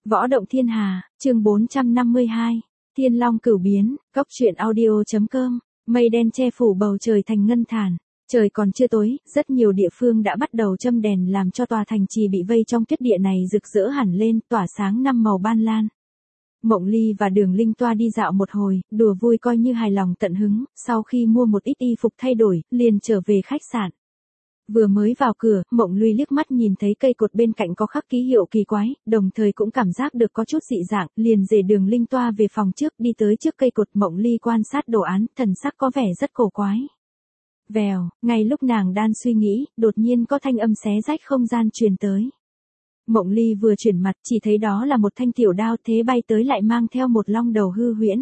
Võ động thiên hà, chương 452. Thiên long cửu biến, cốc truyện audio.com. Mây đen che phủ bầu trời thành ngân thản. Trời còn chưa tối, rất nhiều địa phương đã bắt đầu châm đèn làm cho tòa thành trì bị vây trong tuyết địa này rực rỡ hẳn lên, tỏa sáng năm màu ban lan. Mộng Ly và Đường Linh Toa đi dạo một hồi, đùa vui coi như hài lòng tận hứng, sau khi mua một ít y phục thay đổi, liền trở về khách sạn. Vừa mới vào cửa, Mộng Ly liếc mắt nhìn thấy cây cột bên cạnh có khắc ký hiệu kỳ quái, đồng thời cũng cảm giác được có chút dị dạng, liền dể Đường Linh Toa về phòng trước, đi tới trước cây cột. Mộng Ly quan sát đồ án, thần sắc có vẻ rất cổ quái. Vèo, ngay lúc nàng đang suy nghĩ, đột nhiên có thanh âm xé rách không gian truyền tới. Mộng Ly vừa chuyển mặt chỉ thấy đó là một thanh tiểu đao thế bay tới lại mang theo một long đầu hư huyễn.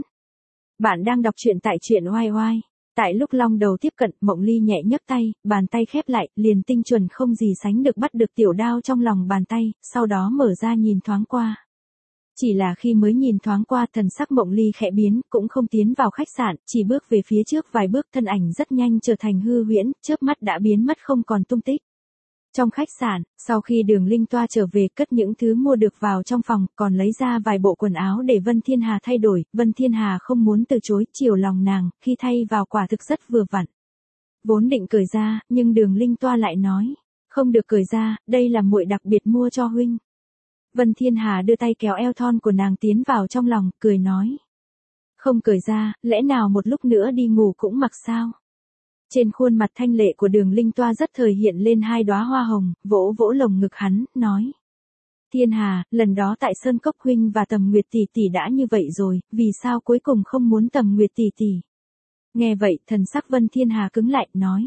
Bạn đang đọc truyện tại truyện oai oai. Tại lúc long đầu tiếp cận, Mộng Ly nhẹ nhấc tay, bàn tay khép lại, liền tinh chuẩn không gì sánh được bắt được tiểu đao trong lòng bàn tay, sau đó mở ra nhìn thoáng qua. Chỉ là khi mới nhìn thoáng qua, thần sắc Mộng Ly khẽ biến, cũng không tiến vào khách sạn, chỉ bước về phía trước vài bước, thân ảnh rất nhanh trở thành hư huyễn, chớp mắt đã biến mất không còn tung tích. Trong khách sạn, sau khi Đường Linh Toa trở về cất những thứ mua được vào trong phòng, còn lấy ra vài bộ quần áo để Vân Thiên Hà thay đổi, Vân Thiên Hà không muốn từ chối, chiều lòng nàng, khi thay vào quả thực rất vừa vặn. Vốn định cởi ra, nhưng Đường Linh Toa lại nói, không được cởi ra, đây là muội đặc biệt mua cho huynh. Vân Thiên Hà đưa tay kéo eo thon của nàng tiến vào trong lòng, cười nói. Không cởi ra, lẽ nào một lúc nữa đi ngủ cũng mặc sao? Trên khuôn mặt thanh lệ của Đường Linh Toa rất thời hiện lên hai đóa hoa hồng, vỗ vỗ lồng ngực hắn, nói. Thiên Hà, lần đó tại Sơn Cốc huynh và Tầm Nguyệt tỷ tỷ đã như vậy rồi, vì sao cuối cùng không muốn Tầm Nguyệt tỷ tỷ? Nghe vậy, thần sắc Vân Thiên Hà cứng lại, nói.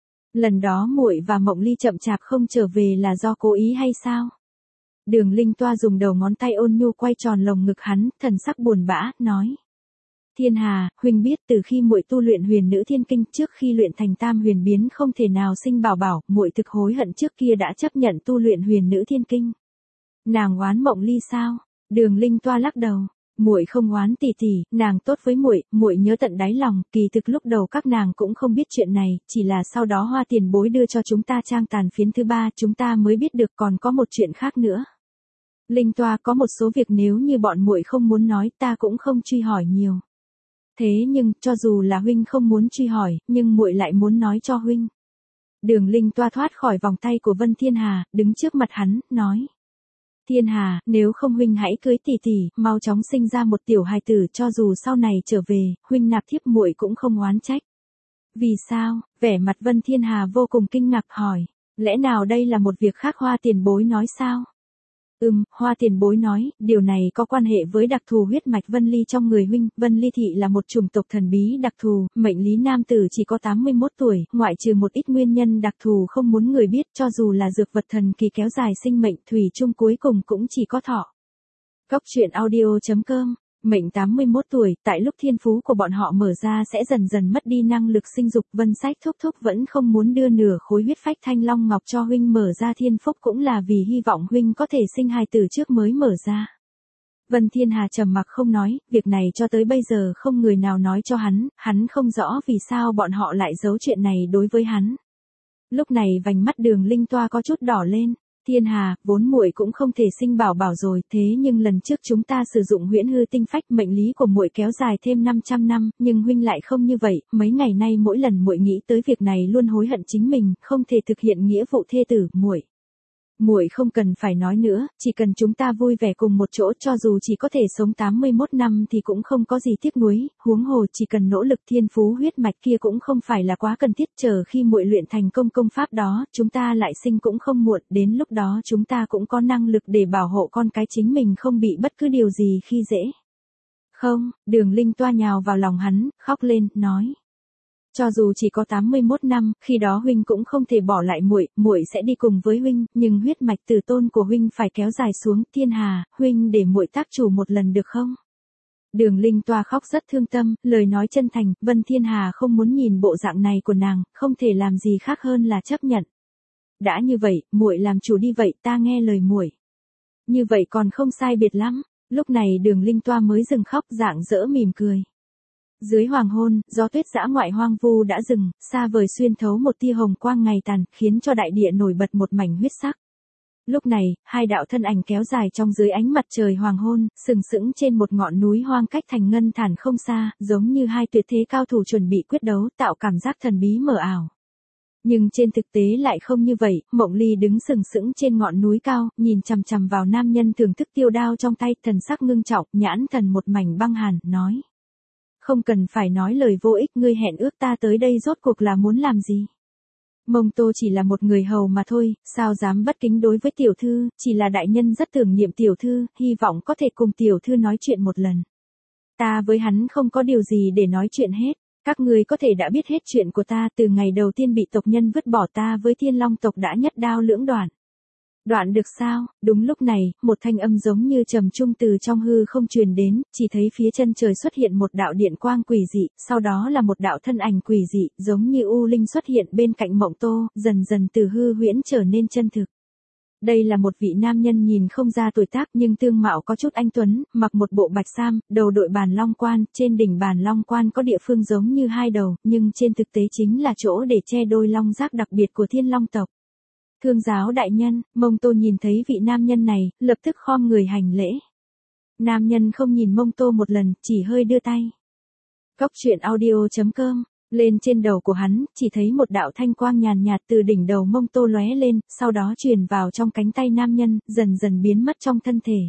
Lần đó muội và Mộng Ly chậm chạp không trở về là do cố ý hay sao? Đường Linh Toa dùng đầu ngón tay ôn nhu quay tròn lồng ngực hắn, thần sắc buồn bã, nói. Thiên Hà, huynh biết từ khi muội tu luyện huyền nữ thiên kinh, trước khi luyện thành tam huyền biến không thể nào sinh bảo bảo, muội thực hối hận trước kia đã chấp nhận tu luyện huyền nữ thiên kinh. Nàng oán Mộng Ly sao? Đường Linh Toa lắc đầu, muội không oán tỷ tỷ, nàng tốt với muội, muội nhớ tận đáy lòng, kỳ thực lúc đầu các nàng cũng không biết chuyện này, chỉ là sau đó Hoa tiền bối đưa cho chúng ta trang tàn phiến thứ 3, chúng ta mới biết được còn có một chuyện khác nữa. Linh Toa, có một số việc nếu như bọn muội không muốn nói, ta cũng không truy hỏi nhiều. Thế nhưng, cho dù là huynh không muốn truy hỏi, nhưng muội lại muốn nói cho huynh. Đường Linh Toa thoát khỏi vòng tay của Vân Thiên Hà, đứng trước mặt hắn, nói. Thiên Hà, nếu không huynh hãy cưới tỷ tỷ, mau chóng sinh ra một tiểu hài tử, cho dù sau này trở về, huynh nạp thiếp muội cũng không oán trách. Vì sao? Vẻ mặt Vân Thiên Hà vô cùng kinh ngạc hỏi. Lẽ nào đây là một việc khác Hoa tiền bối nói sao? Hoa tiền bối nói, điều này có quan hệ với đặc thù huyết mạch Vân Ly trong người huynh. Vân Ly thị là một chủng tộc thần bí đặc thù, mệnh lý nam tử chỉ có 81 tuổi, ngoại trừ một ít nguyên nhân đặc thù không muốn người biết, cho dù là dược vật thần kỳ kéo dài sinh mệnh, thủy chung cuối cùng cũng chỉ có thọ. Cốc truyện audio.com. Mệnh 81 tuổi, tại lúc thiên phú của bọn họ mở ra sẽ dần dần mất đi năng lực sinh dục. Vân Sách thúc thúc vẫn không muốn đưa nửa khối huyết phách thanh long ngọc cho huynh mở ra thiên phúc, cũng là vì hy vọng huynh có thể sinh hài tử trước mới mở ra. Vân Thiên Hà trầm mặc không nói, việc này cho tới bây giờ không người nào nói cho hắn không rõ vì sao bọn họ lại giấu chuyện này đối với hắn. Lúc này vành mắt Đường Linh Toa có chút đỏ lên. Thiên Hà, vốn muội cũng không thể sinh bảo bảo rồi, thế nhưng lần trước chúng ta sử dụng huyễn hư tinh phách, mệnh lý của muội kéo dài thêm 500 năm, nhưng huynh lại không như vậy, mấy ngày nay mỗi lần muội nghĩ tới việc này luôn hối hận chính mình, không thể thực hiện nghĩa vụ thê tử. Muội không cần phải nói nữa, chỉ cần chúng ta vui vẻ cùng một chỗ, cho dù chỉ có thể sống 81 năm thì cũng không có gì tiếc nuối, huống hồ chỉ cần nỗ lực thiên phú huyết mạch kia cũng không phải là quá cần thiết, chờ khi muội luyện thành công pháp đó, chúng ta lại sinh cũng không muộn, đến lúc đó chúng ta cũng có năng lực để bảo hộ con cái chính mình không bị bất cứ điều gì khi dễ. Không, Đường Linh Toa nhào vào lòng hắn, khóc lên, nói. Cho dù chỉ có 81 năm, khi đó huynh cũng không thể bỏ lại muội sẽ đi cùng với huynh, nhưng huyết mạch tử tôn của huynh phải kéo dài xuống. Thiên Hà, huynh để muội tác chủ một lần được không? Đường Linh Toa khóc rất thương tâm, lời nói chân thành. Vân Thiên Hà không muốn nhìn bộ dạng này của nàng, không thể làm gì khác hơn là chấp nhận. Đã như vậy, muội làm chủ đi vậy, ta nghe lời muội. Như vậy còn không sai biệt lắm. Lúc này Đường Linh Toa mới dừng khóc, rạng rỡ mỉm cười. Dưới hoàng hôn, gió tuyết dã ngoại hoang vu đã dừng, xa vời xuyên thấu một tia hồng quang ngày tàn, khiến cho đại địa nổi bật một mảnh huyết sắc. Lúc này, hai đạo thân ảnh kéo dài trong dưới ánh mặt trời hoàng hôn, sừng sững trên một ngọn núi hoang cách thành ngân thản không xa, giống như hai tuyệt thế cao thủ chuẩn bị quyết đấu, tạo cảm giác thần bí mờ ảo. Nhưng trên thực tế lại không như vậy, Mộng Ly đứng sừng sững trên ngọn núi cao, nhìn chằm chằm vào nam nhân thưởng thức tiêu đao trong tay, thần sắc ngưng trọng, nhãn thần một mảnh băng hàn, nói. Không cần phải nói lời vô ích, ngươi hẹn ước ta tới đây rốt cuộc là muốn làm gì? Mông Tô chỉ là một người hầu mà thôi, sao dám bất kính đối với tiểu thư, chỉ là đại nhân rất tưởng niệm tiểu thư, hy vọng có thể cùng tiểu thư nói chuyện một lần. Ta với hắn không có điều gì để nói chuyện hết, các ngươi có thể đã biết hết chuyện của ta từ ngày đầu tiên bị tộc nhân vứt bỏ ta với Thiên Long tộc đã nhất đao lưỡng đoạn. Đoạn được sao? Đúng lúc này, một thanh âm giống như trầm trung từ trong hư không truyền đến, chỉ thấy phía chân trời xuất hiện một đạo điện quang quỷ dị, sau đó là một đạo thân ảnh quỷ dị, giống như u linh xuất hiện bên cạnh Mộng Tô, dần dần từ hư huyễn trở nên chân thực. Đây là một vị nam nhân nhìn không ra tuổi tác nhưng tương mạo có chút anh tuấn, mặc một bộ bạch sam, đầu đội bàn long quan, trên đỉnh bàn long quan có địa phương giống như hai đầu, nhưng trên thực tế chính là chỗ để che đôi long giác đặc biệt của Thiên Long tộc. Thương giáo đại nhân, Mông Tô nhìn thấy vị nam nhân này, lập tức khom người hành lễ. Nam nhân không nhìn Mông Tô một lần, chỉ hơi đưa tay. Cốc truyện audio.com, lên trên đầu của hắn, chỉ thấy một đạo thanh quang nhàn nhạt từ đỉnh đầu Mông Tô lóe lên, sau đó truyền vào trong cánh tay nam nhân, dần dần biến mất trong thân thể.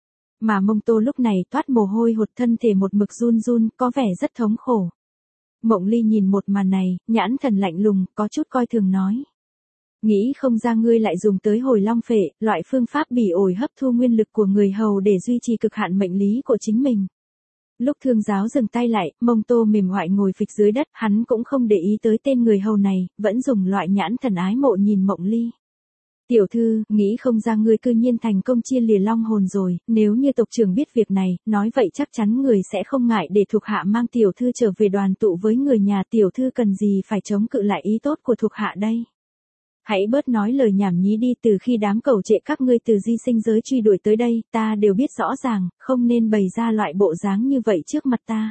Mà Mông Tô lúc này toát mồ hôi hột, thân thể một mực run run, có vẻ rất thống khổ. Mộng Ly nhìn một màn này, nhãn thần lạnh lùng, có chút coi thường nói. Nghĩ không ra ngươi lại dùng tới hồi long phệ, loại phương pháp bỉ ổi hấp thu nguyên lực của người hầu để duy trì cực hạn mệnh lý của chính mình. Lúc thương giáo dừng tay lại, Mông Tô mềm ngoại ngồi phịch dưới đất, hắn cũng không để ý tới tên người hầu này, vẫn dùng loại nhãn thần ái mộ nhìn Mộng Ly. Tiểu thư, nghĩ không ra ngươi cư nhiên thành công chia lìa long hồn rồi, nếu như tộc trưởng biết việc này, nói vậy chắc chắn người sẽ không ngại để thuộc hạ mang tiểu thư trở về đoàn tụ với người nhà, tiểu thư cần gì phải chống cự lại ý tốt của thuộc hạ đây. Hãy bớt nói lời nhảm nhí đi, từ khi đám cẩu trệ các ngươi từ di sinh giới truy đuổi tới đây, ta đều biết rõ ràng, không nên bày ra loại bộ dáng như vậy trước mặt ta.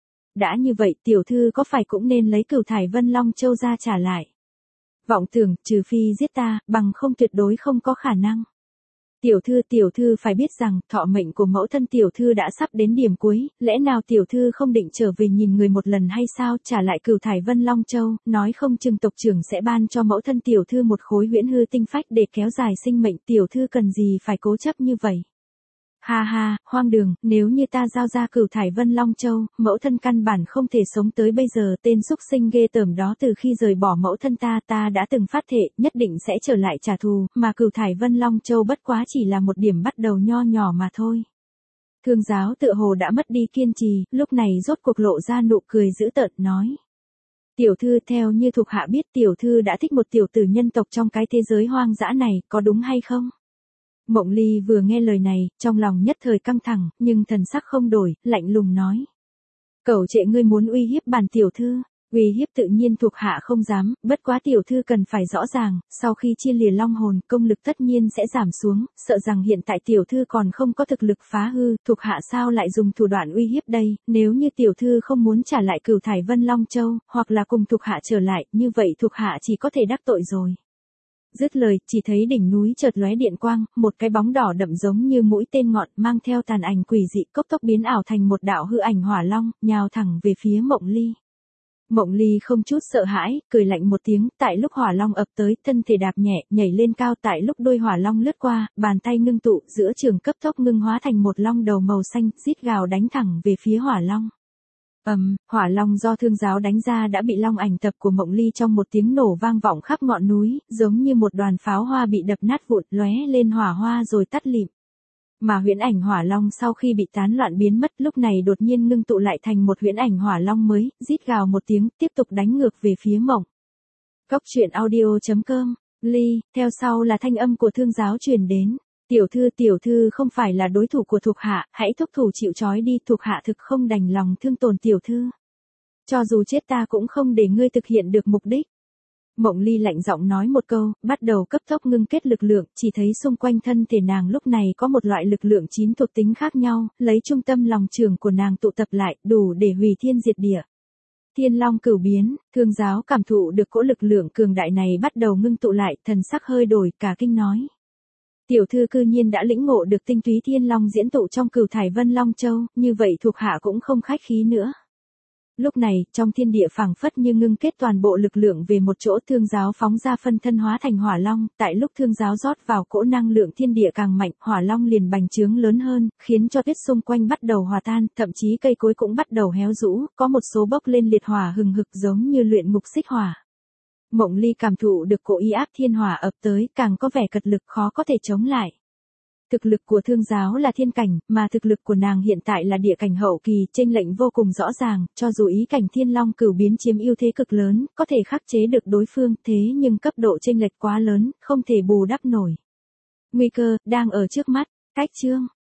Đã như vậy, tiểu thư có phải cũng nên lấy Cửu Thải Vân Long Châu ra trả lại. Vọng tưởng, trừ phi giết ta, bằng không tuyệt đối không có khả năng. Tiểu thư phải biết rằng, thọ mệnh của mẫu thân tiểu thư đã sắp đến điểm cuối, lẽ nào tiểu thư không định trở về nhìn người một lần hay sao, trả lại Cửu Thải Vân Long Châu, nói không chừng tộc trưởng sẽ ban cho mẫu thân tiểu thư một khối huyễn hư tinh phách để kéo dài sinh mệnh, tiểu thư cần gì phải cố chấp như vậy. Ha ha, hoang đường, nếu như ta giao ra Cửu Thải Vân Long Châu, mẫu thân căn bản không thể sống tới bây giờ, tên xúc sinh ghê tởm đó từ khi rời bỏ mẫu thân ta đã từng phát thệ, nhất định sẽ trở lại trả thù, mà Cửu Thải Vân Long Châu bất quá chỉ là một điểm bắt đầu nho nhỏ mà thôi. Thương giáo tựa hồ đã mất đi kiên trì, lúc này rốt cuộc lộ ra nụ cười dữ tợn nói. Tiểu thư, theo như thuộc hạ biết, tiểu thư đã thích một tiểu tử nhân tộc trong cái thế giới hoang dã này, có đúng hay không? Mộng Ly vừa nghe lời này, trong lòng nhất thời căng thẳng, nhưng thần sắc không đổi, lạnh lùng nói. Cẩu trệ, ngươi muốn uy hiếp bản tiểu thư, uy hiếp tự nhiên thuộc hạ không dám, bất quá tiểu thư cần phải rõ ràng, sau khi chia lìa long hồn, công lực tất nhiên sẽ giảm xuống, sợ rằng hiện tại tiểu thư còn không có thực lực phá hư, thuộc hạ sao lại dùng thủ đoạn uy hiếp đây, nếu như tiểu thư không muốn trả lại Cửu Thải Vân Long Châu, hoặc là cùng thuộc hạ trở lại, như vậy thuộc hạ chỉ có thể đắc tội rồi. Dứt lời, chỉ thấy đỉnh núi chợt lóe điện quang, một cái bóng đỏ đậm giống như mũi tên ngọn, mang theo tàn ảnh quỷ dị, cốc tốc biến ảo thành một đạo hư ảnh hỏa long, nhào thẳng về phía Mộng Ly. Mộng Ly không chút sợ hãi, cười lạnh một tiếng, tại lúc hỏa long ập tới, thân thể đạp nhẹ, nhảy lên cao, tại lúc đôi hỏa long lướt qua, bàn tay ngưng tụ, giữa trường cấp tốc ngưng hóa thành một long đầu màu xanh, rít gào đánh thẳng về phía hỏa long. Hỏa long do thương giáo đánh ra đã bị long ảnh tập của Mộng Ly trong một tiếng nổ vang vọng khắp ngọn núi, giống như một đoàn pháo hoa bị đập nát vụn, lóe lên hỏa hoa rồi tắt lịm. Mà huyễn ảnh hỏa long sau khi bị tán loạn biến mất, lúc này đột nhiên ngưng tụ lại thành một huyễn ảnh hỏa long mới, rít gào một tiếng, tiếp tục đánh ngược về phía Mộng. Cốc truyện audio.com, Ly, theo sau là thanh âm của thương giáo truyền đến. Tiểu thư không phải là đối thủ của thuộc hạ, hãy thúc thủ chịu trói đi, thuộc hạ thực không đành lòng thương tổn tiểu thư. Cho dù chết ta cũng không để ngươi thực hiện được mục đích. Mộng Ly lạnh giọng nói một câu, bắt đầu cấp tốc ngưng kết lực lượng, chỉ thấy xung quanh thân thể nàng lúc này có một loại lực lượng 9 thuộc tính khác nhau, lấy trung tâm lòng trường của nàng tụ tập lại, đủ để hủy thiên diệt địa. Thiên Long cửu biến, thương giáo cảm thụ được cỗ lực lượng cường đại này bắt đầu ngưng tụ lại, thần sắc hơi đổi, cả kinh nói. Tiểu thư cư nhiên đã lĩnh ngộ được tinh túy thiên long diễn tụ trong Cửu Thải Vân Long Châu, như vậy thuộc hạ cũng không khách khí nữa. Lúc này, trong thiên địa phảng phất như ngưng kết toàn bộ lực lượng về một chỗ, Thương Giáo phóng ra phân thân hóa thành hỏa long, tại lúc Thương Giáo rót vào cỗ năng lượng thiên địa càng mạnh, hỏa long liền bành trướng lớn hơn, khiến cho tuyết xung quanh bắt đầu hòa tan, thậm chí cây cối cũng bắt đầu héo rũ, có một số bốc lên liệt hỏa hừng hực giống như luyện ngục xích hỏa. Mộng Ly cảm thụ được cỗ uy áp thiên hỏa ập tới, càng có vẻ cật lực khó có thể chống lại. Thực lực của Thương Giáo là thiên cảnh, mà thực lực của nàng hiện tại là địa cảnh hậu kỳ, chênh lệch vô cùng rõ ràng, cho dù ý cảnh Thiên Long Cửu biến chiếm ưu thế cực lớn, có thể khắc chế được đối phương, thế nhưng cấp độ chênh lệch quá lớn, không thể bù đắp nổi. Nguy cơ đang ở trước mắt. Cách chương